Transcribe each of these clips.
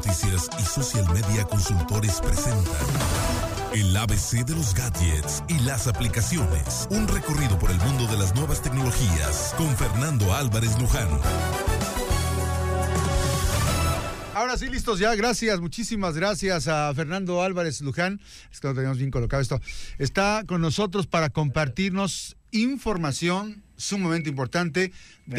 Noticias y Social Media Consultores presentan el ABC de los gadgets y las aplicaciones. Un recorrido por el mundo de las nuevas tecnologías con Fernando Álvarez Luján. Ahora sí, listos ya, gracias, muchísimas gracias a Fernando Álvarez Luján, es que lo teníamos bien colocado esto, está con nosotros para compartirnos información sumamente importante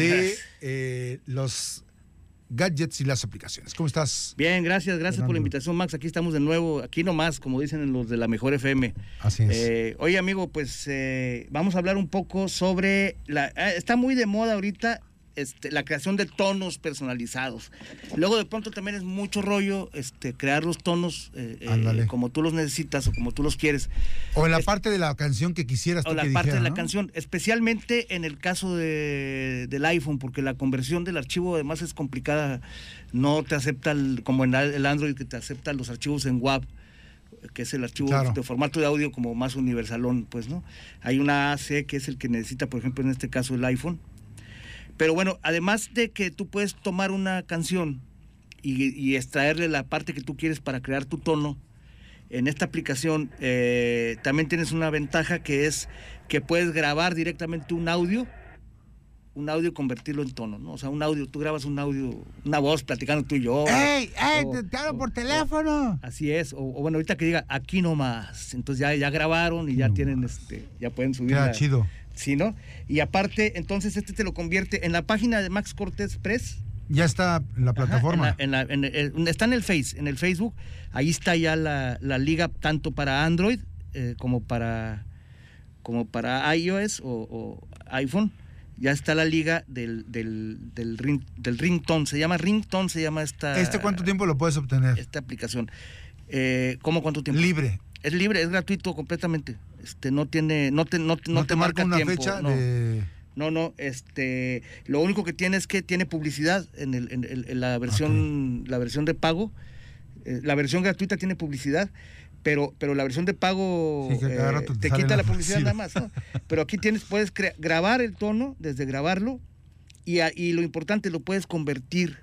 de los gadgets y las aplicaciones. ¿Cómo estás? Bien, gracias Fernando? por la invitación, Max, aquí estamos de nuevo, aquí nomás, como dicen los de la Mejor FM. Así es. Oye, amigo, pues vamos a hablar un poco sobre, está muy de moda ahorita, la creación de tonos personalizados. Luego de pronto también es mucho rollo crear los tonos como tú los necesitas o como tú los quieres. O en la parte de la canción que quisieras tú o la que parte dijera, de la ¿no? canción, especialmente en el caso del iPhone, porque la conversión del archivo además es complicada. No te acepta como en el Android, que te acepta los archivos en WAV, que es el archivo de formato de audio como más universalón, pues, ¿no? Hay una AC que es el que necesita, por ejemplo, en este caso el iPhone. Pero bueno, además de que tú puedes tomar una canción y extraerle la parte que tú quieres para crear tu tono, en esta aplicación también tienes una ventaja, que es que puedes grabar directamente un audio y convertirlo en tono, ¿no? O sea, un audio, tú grabas un audio, una voz platicando tú y yo. ¡Ey! ¡Te hablo por teléfono! Así es, o bueno, ahorita que diga aquí nomás, entonces ya grabaron y ya tienen, ya pueden subir. Queda chido. Sí, ¿no? Y aparte, entonces te lo convierte en la página de Max Cortés Press. Ya está en la plataforma. Está en el Facebook, ahí está ya la liga tanto para Android como para iOS o iPhone. Ya está la liga del ringtone, se llama esta. ¿Cuánto tiempo lo puedes obtener? Esta aplicación. ¿Cómo cuánto tiempo? Libre. Es libre, es gratuito completamente. No te marca una tiempo, fecha no. de... No, lo único que tiene es que tiene publicidad en la versión, la versión de pago. La versión gratuita tiene publicidad, pero la versión de pago te quita la publicidad nada más, ¿no? Pero aquí puedes grabar el tono, desde grabarlo, y lo importante, lo puedes convertir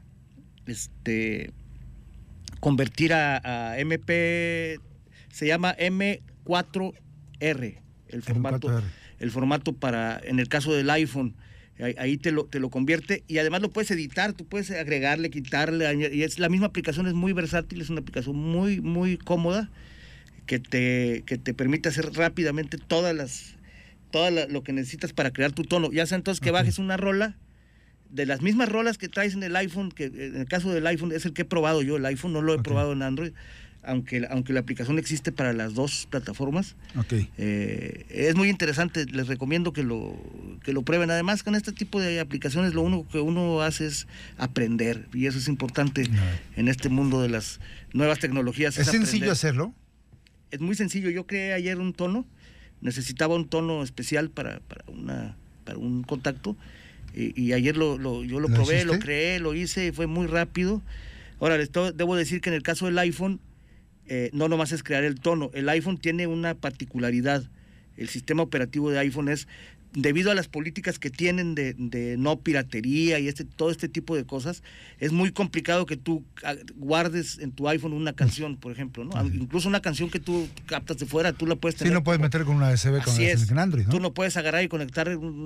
a MP, se llama M4R, el formato. El formato para, en el caso del iPhone, ahí te lo convierte, y además lo puedes editar, tú puedes agregarle, quitarle, y es la misma aplicación, es muy versátil, es una aplicación muy, muy cómoda, que te permite hacer rápidamente lo que necesitas para crear tu tono. Ya sea entonces que bajes una rola, de las mismas rolas que traes en el iPhone, que en el caso del iPhone es el que he probado yo, el iPhone no lo he probado en Android, aunque la aplicación existe para las dos plataformas. Es muy interesante, les recomiendo que lo prueben. Además, con este tipo de aplicaciones lo único que uno hace es aprender, y eso es importante en este mundo de las nuevas tecnologías. ¿Es sencillo hacerlo? Es muy sencillo. Yo creé ayer un tono, necesitaba un tono especial para un contacto, y ayer yo lo probé, hiciste? lo creé, lo hice, y fue muy rápido. Ahora, debo decir que en el caso del iPhone, no nomás es crear el tono. El iPhone tiene una particularidad. El sistema operativo de iPhone es, debido a las políticas que tienen de no piratería y todo este tipo de cosas, es muy complicado que tú guardes en tu iPhone una canción, por ejemplo, ¿no? Incluso una canción que tú captas de fuera, tú la puedes tener. Sí, no puedes meter con una USB con Android, ¿no? Tú no puedes agarrar y conectar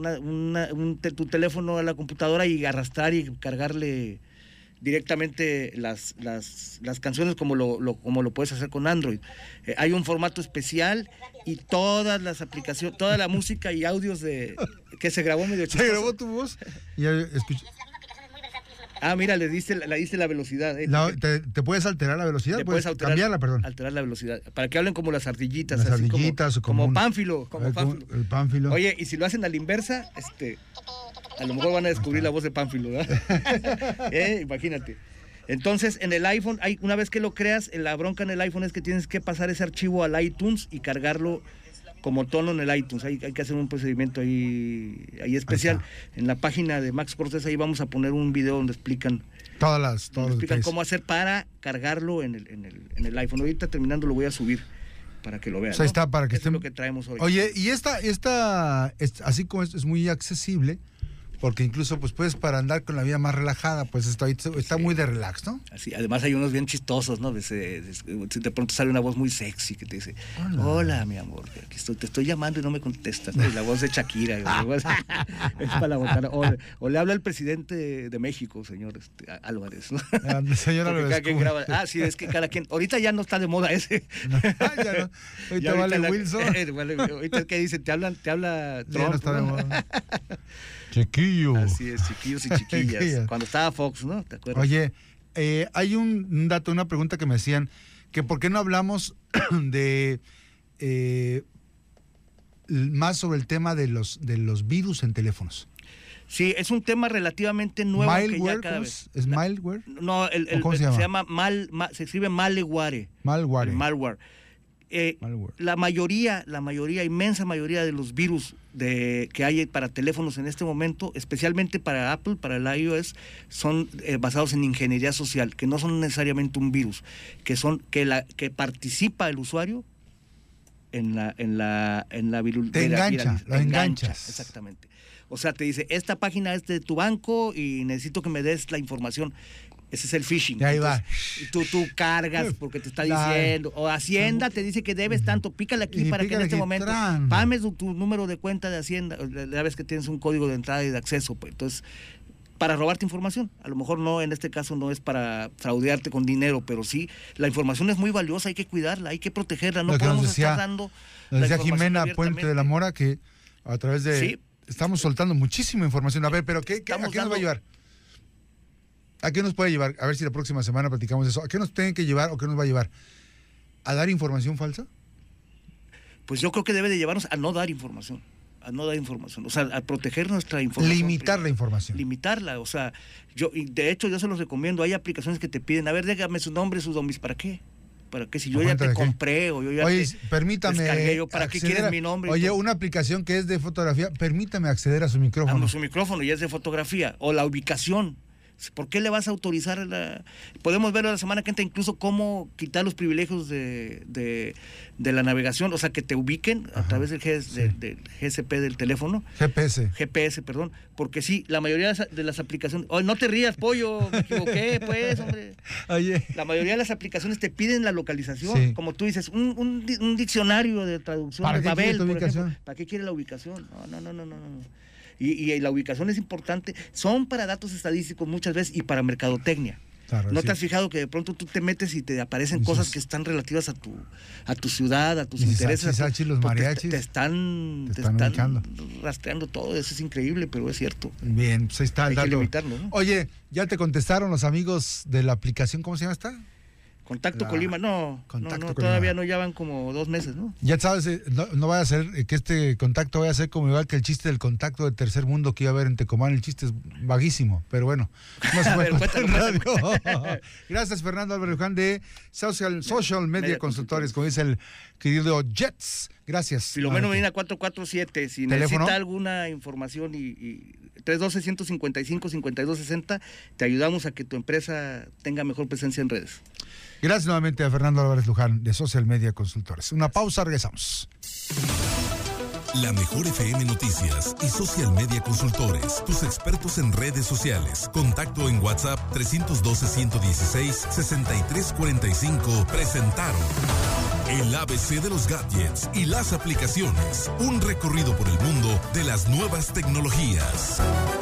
tu teléfono a la computadora y arrastrar y cargarle directamente las canciones como lo puedes hacer con Android. Hay un formato especial, y todas las aplicaciones, toda la música y audios que se grabó medio chistoso. ¿Se grabó tu voz? Y escuché. Mira, le diste la velocidad. ¿Te puedes alterar la velocidad? Puedes cambiarla, perdón. Alterar la velocidad, para que hablen como las ardillitas. Las así ardillitas, como Pánfilo. El Pánfilo. Oye, y si lo hacen a la inversa, a lo mejor van a descubrir la voz de Pánfilo, ¿verdad? Imagínate. Entonces, en el iPhone, una vez que lo creas, la bronca en el iPhone es que tienes que pasar ese archivo al iTunes y cargarlo como tono en el iTunes. Hay que hacer un procedimiento ahí especial. En la página de Max Cortés, ahí vamos a poner un video donde explican cómo hacer para cargarlo en el iPhone. Ahorita terminando lo voy a subir para que lo vean. O sea, está para que estén. Es lo que traemos hoy. Oye, y esta así como es muy accesible, porque incluso pues puedes para andar con la vida más relajada, pues está muy de relax, ¿no? Así, además hay unos bien chistosos, ¿no? De pronto sale una voz muy sexy que te dice, hola mi amor, aquí te estoy llamando y no me contestas, ¿no? Y la voz de Shakira, es para la botana. O le habla el presidente de México, señor Álvarez, ¿no? Señor Álvarez. Sí, es que cada quien, ahorita ya no está de moda ese. Ya no. Ahorita vale Wilson. Ahorita ¿qué dicen? Te habla Trump. Ya no está de moda. Chiquillo. Así es, chiquillos y chiquillas. Cuando estaba Fox, ¿no? ¿Te acuerdas? Oye, hay un dato, una pregunta que me hacían, que por qué no hablamos de más sobre el tema de los virus en teléfonos. Sí, es un tema relativamente nuevo. Malware, que ya cada vez. ¿Es malware? No, ¿Cómo se llama? Se escribe malware. Malware. Malware. La inmensa mayoría de los virus que hay para teléfonos en este momento, especialmente para Apple, para el iOS, son basados en ingeniería social, que no son necesariamente un virus, que participa el usuario en la te enganchas. Exactamente. O sea, te dice, esta página es de tu banco y necesito que me des la información. Ese es el phishing. Y ahí va. Tú cargas porque te está diciendo. O Hacienda te dice que debes tanto. Pícale aquí para que en este momento pames tu número de cuenta de Hacienda. Ya ves que tienes un código de entrada y de acceso. Pues. Entonces, para robarte información. A lo mejor no, en este caso no es para fraudearte con dinero, pero sí, la información es muy valiosa, hay que cuidarla, hay que protegerla. No podemos estar dando. Nos decía Jimena Puente de la Mora que a través de... Sí. Estamos soltando muchísima información. A ver, pero ¿a qué nos va a llevar? ¿A qué nos puede llevar? A ver si la próxima semana platicamos eso. ¿A qué nos tienen que llevar o qué nos va a llevar? ¿A dar información falsa? Pues yo creo que debe de llevarnos a no dar información. O sea, a proteger nuestra información. Limitar la información. Limitarla, o sea, de hecho yo se los recomiendo. Hay aplicaciones que te piden, a ver, déjame su nombre, sus domis, ¿para qué? ¿Para qué? Si yo ya te compré o yo ya te descargué, yo, ¿para qué quieres mi nombre? Oye, una aplicación que es de fotografía, permítame acceder a su micrófono. A su micrófono y es de fotografía. O la ubicación. ¿Por qué le vas a autorizar Podemos ver la semana que entra incluso cómo quitar los privilegios de la navegación, o sea, que te ubiquen a través del GSP del teléfono. GPS, perdón. Porque sí, la mayoría de las aplicaciones... Oh, no te rías, pollo, me equivoqué, pues, hombre. Oye. La mayoría de las aplicaciones te piden la localización, como tú dices, un diccionario de traducción de Babel, por ejemplo. ¿Para qué quiere la ubicación? No. Y la ubicación es importante, son para datos estadísticos muchas veces y para mercadotecnia. Claro, ¿No te has fijado que de pronto tú te metes y te aparecen cosas que están relativas a tu ciudad, a tus intereses? Los mariachis te están rastreando todo, eso es increíble, pero es cierto. Bien, pues ahí está el dato. Hay que limitarlo, ¿no? Oye, ¿ya te contestaron los amigos de la aplicación? ¿Cómo se llama esta? Contacto Colima, no, todavía no, ya van como 2 meses, ¿no? Ya sabes, no vaya a ser que este contacto vaya a ser como igual que el chiste del contacto de tercer mundo que iba a haber en Tecomán. El chiste es vaguísimo, pero bueno, no se puede contar en radio. Gracias, Fernando Álvarez Luján de Social Media Consultores, como dice el querido Jets. Gracias. Filomeno Medina 447, si necesita alguna información y 312-155-5260, te ayudamos a que tu empresa tenga mejor presencia en redes. Gracias nuevamente a Fernando Álvarez Luján de Social Media Consultores. Una pausa, regresamos. La Mejor FM Noticias y Social Media Consultores, tus expertos en redes sociales. Contacto en WhatsApp 312-116-6345 presentaron el ABC de los gadgets y las aplicaciones. Un recorrido por el mundo de las nuevas tecnologías.